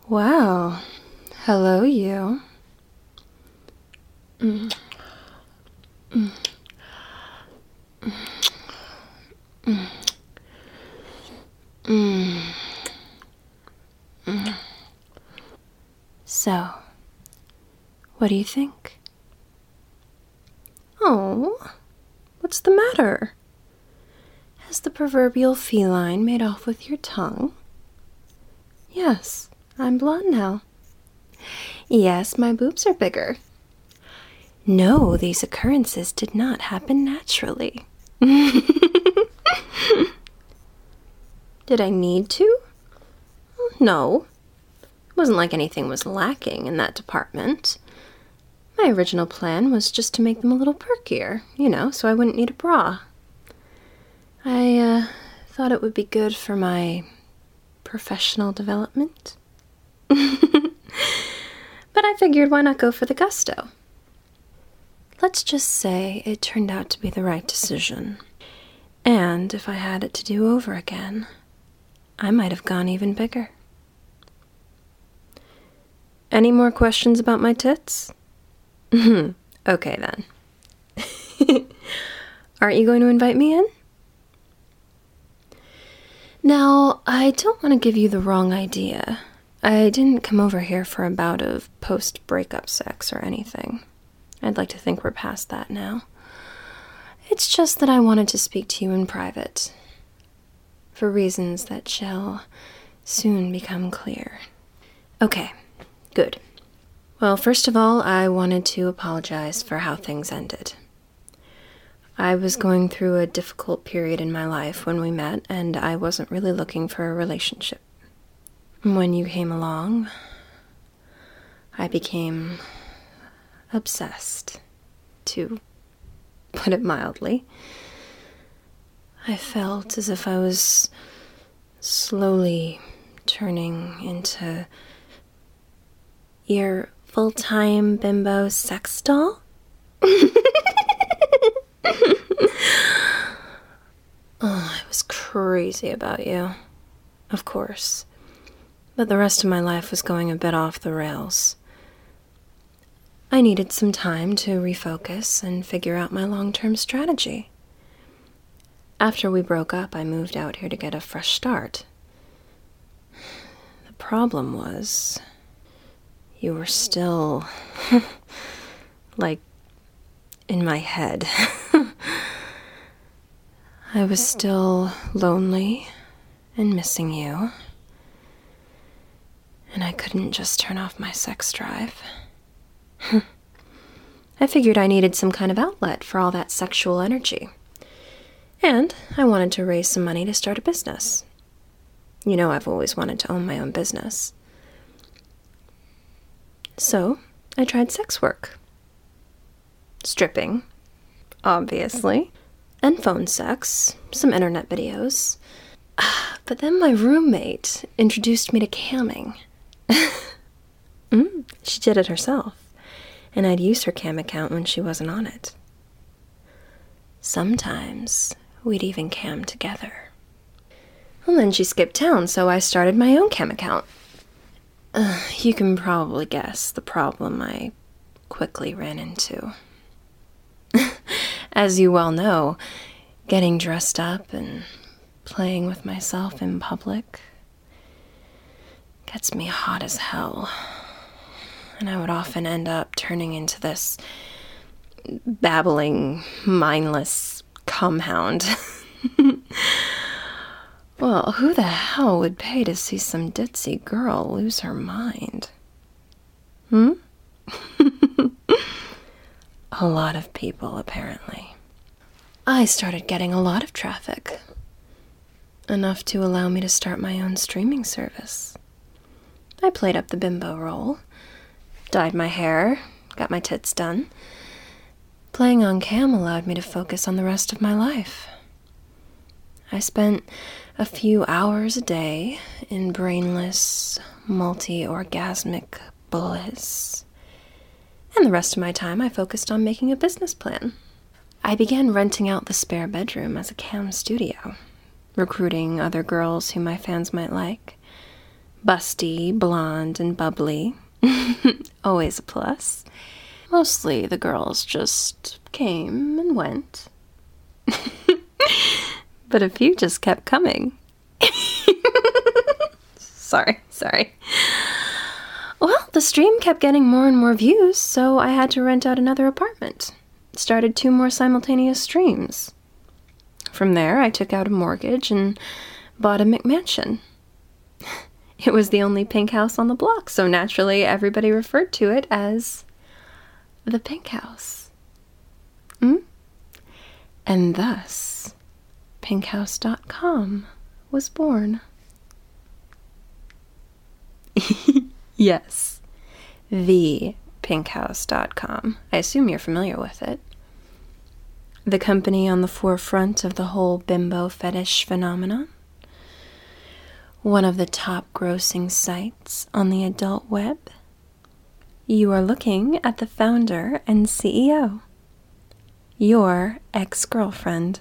Well, hello, you. So, what do you think? Oh, what's the matter? Has the proverbial feline made off with your tongue? Yes, I'm blonde now. Yes, my boobs are bigger. No, these occurrences did not happen naturally. Did I need to? No. It wasn't like anything was lacking in that department. My original plan was just to make them a little perkier, so I wouldn't need a bra. I thought it would be good for my professional development. But I figured, why not go for the gusto? Let's just say it turned out to be the right decision. And if I had it to do over again, I might have gone even bigger. Any more questions about my tits? Okay, then. Aren't you going to invite me in? Now, I don't want to give you the wrong idea. I didn't come over here for a bout of post-breakup sex or anything. I'd like to think we're past that now. It's just that I wanted to speak to you in private, for reasons that shall soon become clear. Okay, good. Well, first of all, I wanted to apologize for how things ended. I was going through a difficult period in my life when we met, and I wasn't really looking for a relationship. When you came along, I became obsessed, to put it mildly. I felt as if I was slowly turning into your full-time bimbo sex doll. Oh, I was crazy about you, of course. But the rest of my life was going a bit off the rails. I needed some time to refocus and figure out my long-term strategy. After we broke up, I moved out here to get a fresh start. The problem was, you were still, like, in my head. I was still lonely and missing you, and I couldn't just turn off my sex drive. I figured I needed some kind of outlet for all that sexual energy. And I wanted to raise some money to start a business. You know, I've always wanted to own my own business. So, I tried sex work. Stripping, obviously. And phone sex, some internet videos. But then my roommate introduced me to camming. She did it herself, and I'd use her cam account when she wasn't on it. Sometimes we'd even cam together. Well, then she skipped town, so I started my own cam account. You can probably guess the problem I quickly ran into. As you well know, getting dressed up and playing with myself in public gets me hot as hell. And I would often end up turning into this babbling, mindless cumhound. Well, who the hell would pay to see some ditzy girl lose her mind? A lot of people, apparently. I started getting a lot of traffic. Enough to allow me to start my own streaming service. I played up the bimbo role, dyed my hair, got my tits done. Playing on cam allowed me to focus on the rest of my life. I spent a few hours a day in brainless, multi-orgasmic bliss. And the rest of my time I focused on making a business plan. I began renting out the spare bedroom as a cam studio, recruiting other girls who my fans might like, Busty, blonde, and bubbly. Always a plus. Mostly the girls just came and went. But a few just kept coming. Sorry. Well, the stream kept getting more and more views, so I had to rent out another apartment. Started 2 more simultaneous streams. From there, I took out a mortgage and bought a McMansion. It was the only pink house on the block, so naturally everybody referred to it as the Pink House. And thus, pinkhouse.com was born. Yes, the pinkhouse.com. I assume you're familiar with it. The company on the forefront of the whole bimbo fetish phenomenon. One of the top grossing sites on the adult web. You are looking at the founder and CEO. Your ex-girlfriend.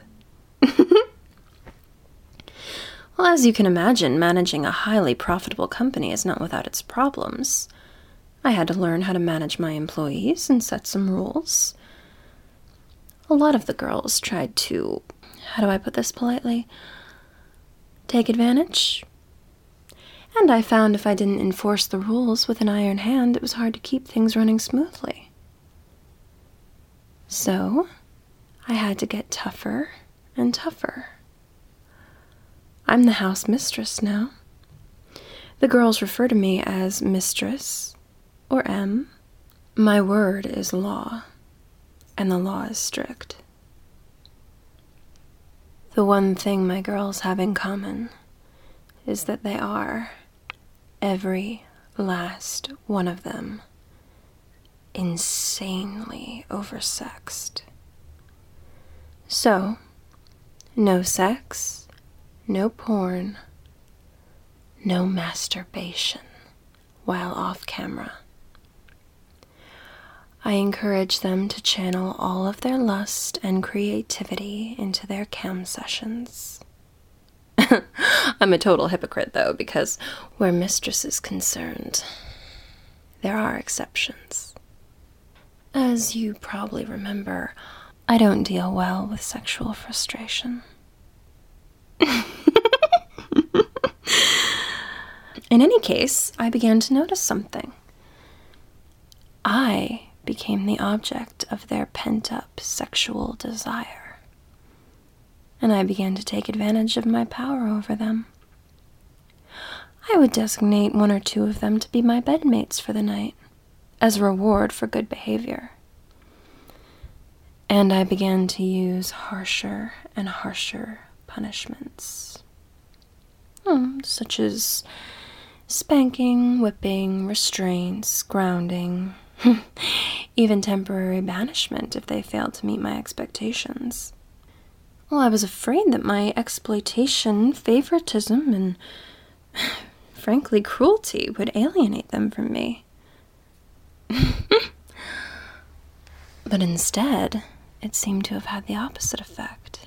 Well, as you can imagine, managing a highly profitable company is not without its problems. I had to learn how to manage my employees and set some rules. A lot of the girls tried to, how do I put this politely, take advantage. And I found if I didn't enforce the rules with an iron hand, it was hard to keep things running smoothly. So, I had to get tougher and tougher. I'm the house mistress now. The girls refer to me as Mistress or M. My word is law, and the law is strict. The one thing my girls have in common is that they are, every last one of them, insanely oversexed. So, no sex, no porn, no masturbation while off camera. I encourage them to channel all of their lust and creativity into their cam sessions. I'm a total hypocrite, though, because where mistress is concerned, there are exceptions. As you probably remember, I don't deal well with sexual frustration. In any case, I began to notice something. I became the object of their pent-up sexual desire, and I began to take advantage of my power over them. I would designate 1 or 2 of them to be my bedmates for the night, as a reward for good behavior. And I began to use harsher and harsher punishments, such as spanking, whipping, restraints, grounding, even temporary banishment if they failed to meet my expectations. Well, I was afraid that my exploitation, favoritism, and frankly cruelty would alienate them from me. But instead, it seemed to have had the opposite effect.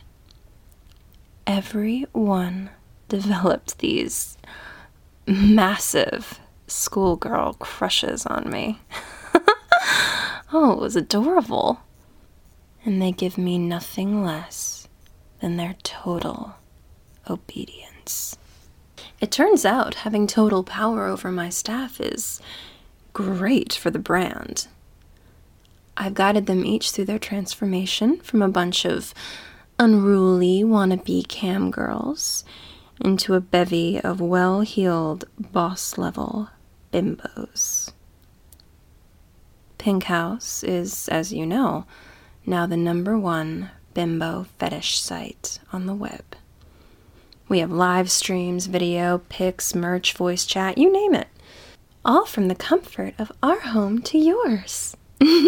Everyone developed these massive schoolgirl crushes on me. Oh, it was adorable. And they give me nothing less than their total obedience. It turns out having total power over my staff is great for the brand. I've guided them each through their transformation from a bunch of unruly wannabe cam girls into a bevy of well-heeled, boss-level bimbos. Pink House is, as you know, now the #1 bimbo fetish site on the web. We have live streams, video, pics, merch, voice chat, you name it. All from the comfort of our home to yours.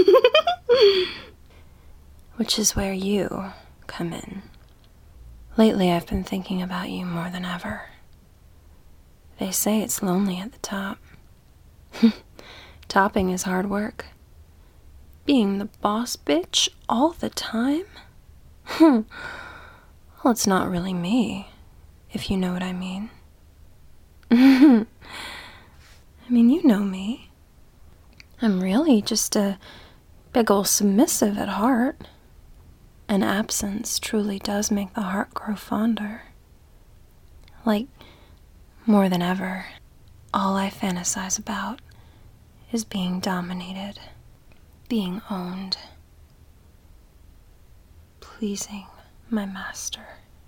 Which is where you come in. Lately, I've been thinking about you more than ever. They say it's lonely at the top. Topping is hard work. Being the boss bitch all the time? Well, it's not really me, if you know what I mean. know me. I'm really just a big ol' submissive at heart. And absence truly does make the heart grow fonder. Like, more than ever, all I fantasize about is being dominated, being owned, pleasing my master,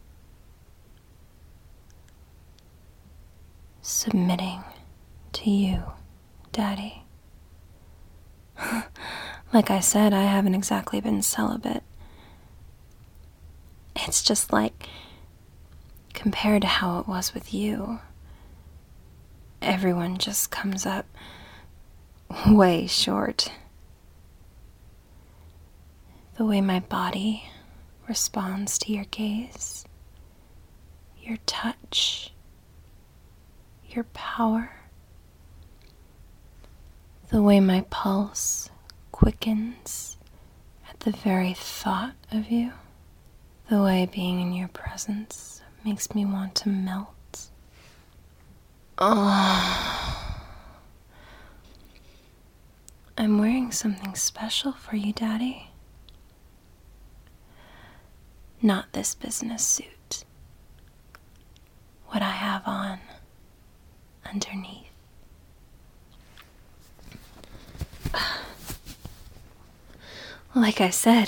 submitting to you, Daddy. Like I said, I haven't exactly been celibate. It's just like, compared to how it was with you, everyone just comes up way short. The way my body responds to your gaze, your touch, your power, the way my pulse quickens at the very thought of you, the way being in your presence makes me want to melt. Oh, I'm wearing something special for you, Daddy. Not this business suit. What I have on underneath. Like I said,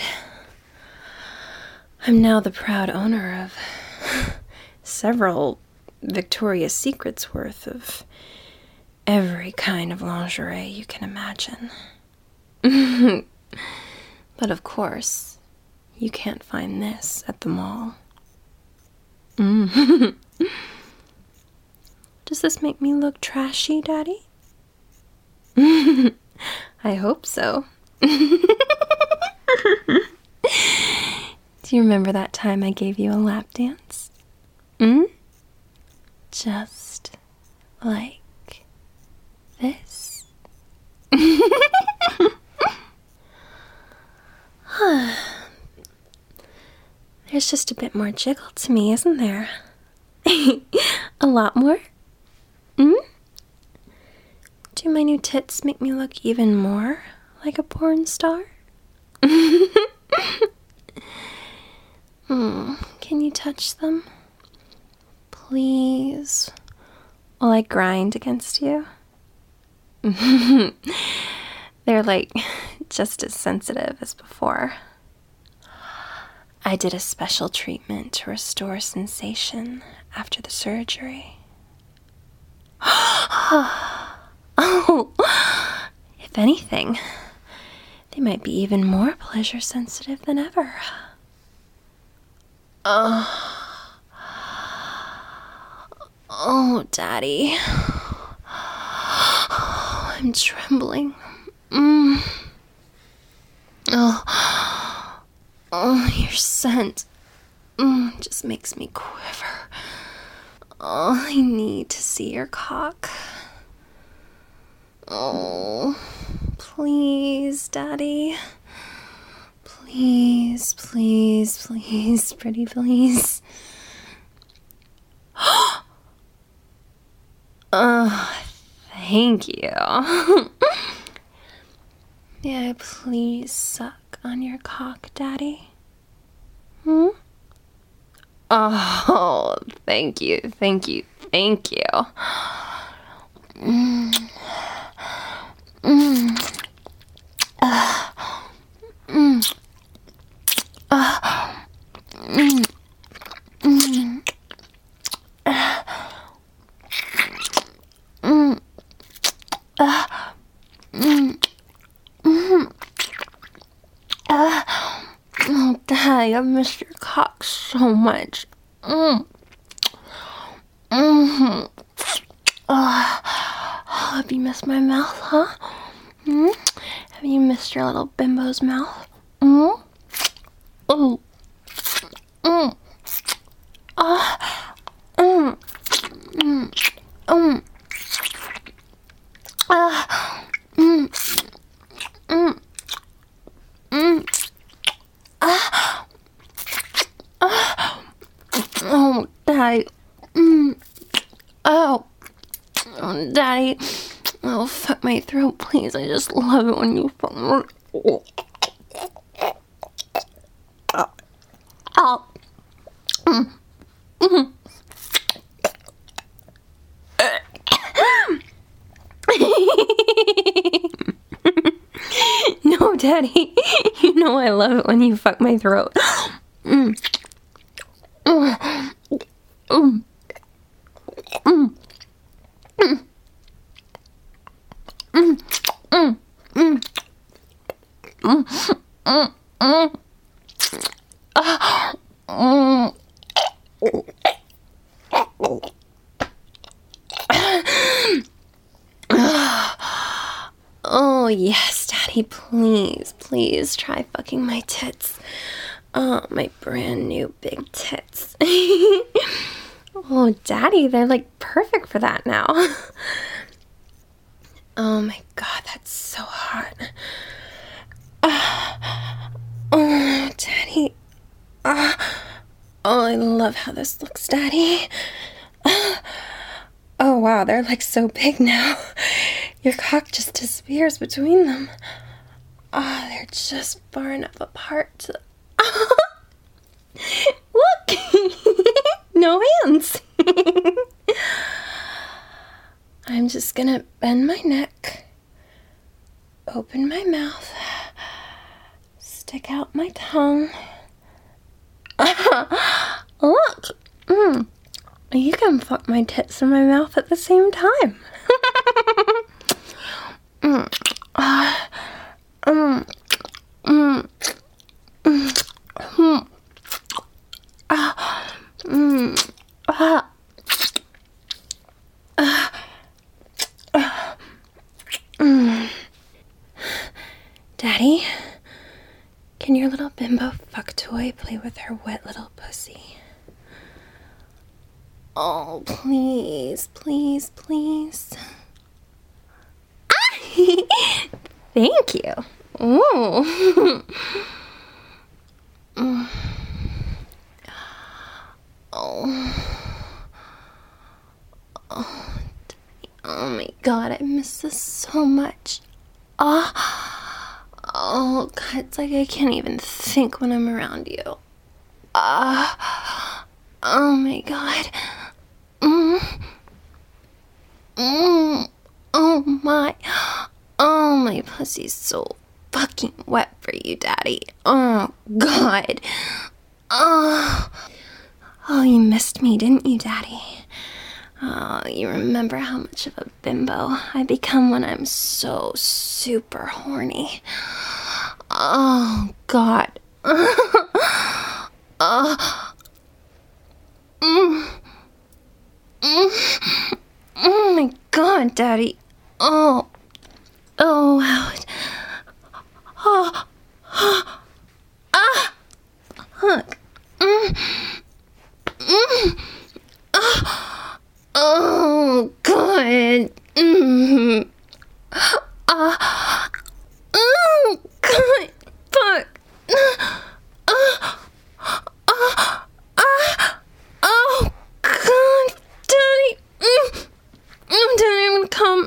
I'm now the proud owner of several Victoria's Secrets worth of every kind of lingerie you can imagine. But of course, you can't find this at the mall. Does this make me look trashy, Daddy? I hope so. Do you remember that time I gave you a lap dance? Just like this. There's just a bit more jiggle to me, isn't there? A lot more? Do my new tits make me look even more like a porn star? Can you touch them? Please. While I grind against you? They're like just as sensitive as before. I did a special treatment to restore sensation after the surgery. Oh, if anything, they might be even more pleasure sensitive than ever. Oh, Daddy. I'm trembling. Oh, your scent just makes me quiver. Oh, I need to see your cock. Oh, please, Daddy. Please, please, please, pretty please. Thank you. May I please suck on your cock, Daddy? Oh, thank you, thank you, thank you. Oh, Daddy, I've missed your cock so much. Have you missed my mouth, huh? Have you missed your little bimbo's mouth? Oh. Oh, Daddy. Oh, Daddy. Oh, fuck my throat, please. I just love it when you fuck my... Oh. No, Daddy. You know I love it when you fuck my throat. Oh, yes, Daddy, please, please try fucking my tits. Oh, my brand new big tits. Oh, Daddy, they're like perfect for that now. Oh my God, that's so hot. Oh, Daddy. Oh, I love how this looks, Daddy. Oh, wow, they're like so big now. Your cock just disappears between them. Oh, they're just far enough apart to... Look! No hands. I'm just gonna bend my neck, open my mouth, stick out my tongue. Look! You can fuck my tits in my mouth at the same time. Daddy, can your little bimbo fuck toy play with her wet little pussy? Oh, please, please, please. Thank you. Ooh. Oh my God, I miss this so much. Oh God, it's like I can't even think when I'm around you. Oh my God. Oh my pussy's so fucking wet for you, Daddy. Oh God. Oh, you missed me, didn't you, Daddy? Oh, you remember how much of a bimbo I become when I'm so super horny. Oh, God. Oh my God, Daddy. Oh, wow. Look. Oh, God. Oh, God. Fuck. Oh, God. Daddy. Daddy, I'm gonna come.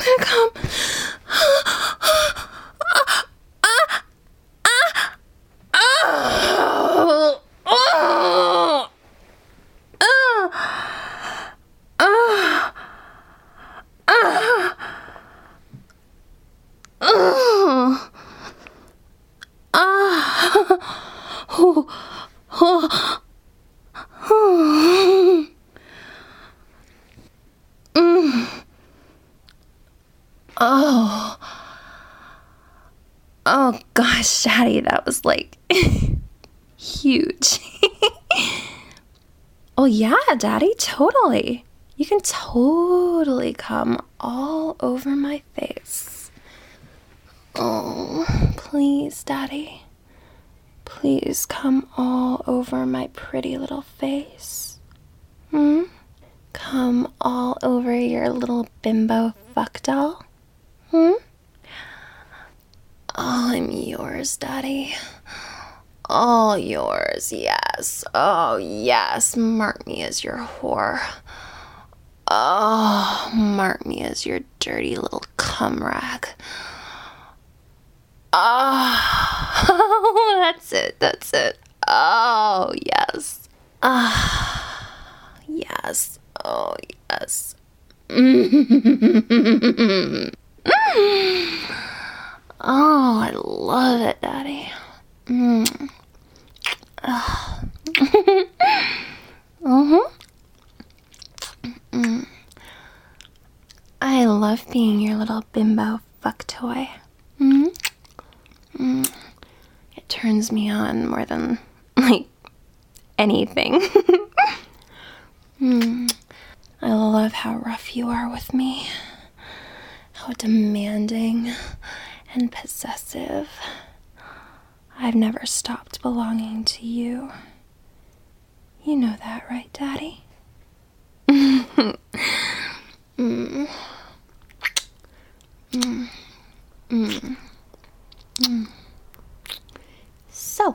Oh gosh, Daddy, that was like huge. Oh yeah, Daddy, totally. You can totally come all over my face. Oh, please, Daddy. Please come all over my pretty little face. Come all over your little bimbo fuck doll. Oh, I'm yours, Daddy. All yours, yes. Oh, yes. Mark me as your whore. Oh, Mark me as your dirty little cum rag. Oh, that's it. Oh, yes. Yes. Oh, yes. Oh, I love it, Daddy. I love being your little bimbo fuck toy. It turns me on more than, like, anything. I love how rough you are with me. How demanding and possessive. I've never stopped belonging to you. You know that, right, Daddy? So,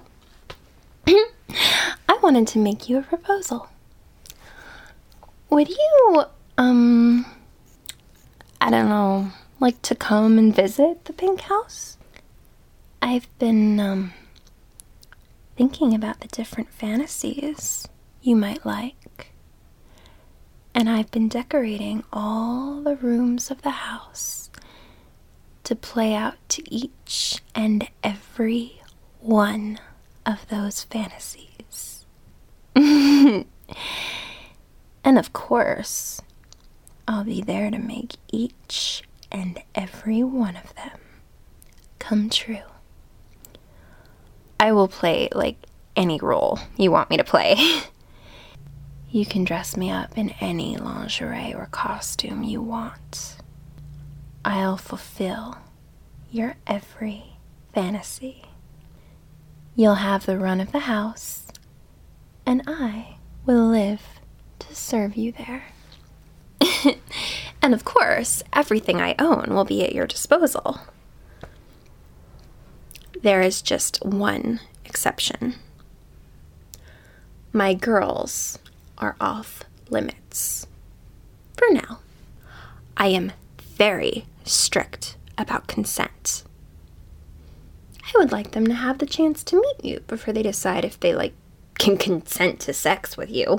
I wanted to make you a proposal. Would you, I don't know, like to come and visit the Pink House? I've been, thinking about the different fantasies you might like. And I've been decorating all the rooms of the house to play out to each and every one of those fantasies. And of course, I'll be there to make each and every one of them come true. I will play, like, any role you want me to play. You can dress me up in any lingerie or costume you want. I'll fulfill your every fantasy. You'll have the run of the house, and I will live to serve you there. And of course, everything I own will be at your disposal. There is just one exception. My girls are off limits. For now. I am very strict about consent. I would like them to have the chance to meet you before they decide if they, like, can consent to sex with you.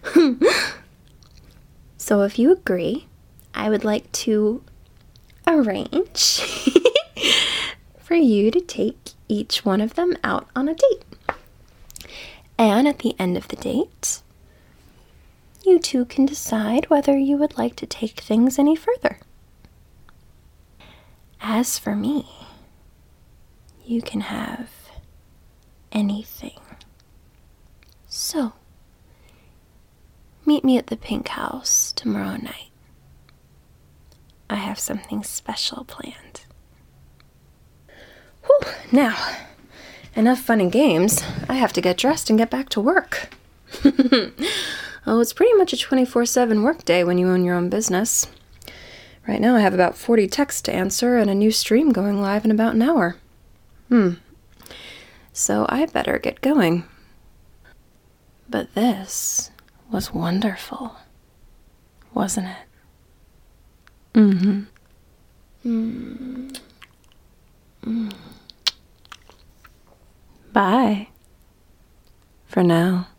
So if you agree, I would like to arrange for you to take each one of them out on a date. And at the end of the date, you two can decide whether you would like to take things any further. As for me, you can have anything. So, meet me at the Pink House tomorrow night. I have something special planned. Whew, now, enough fun and games. I have to get dressed and get back to work. Oh, it's pretty much a 24/7 workday when you own your own business. Right now I have about 40 texts to answer and a new stream going live in about an hour. So I better get going. But this was wonderful, wasn't it? Bye. For now.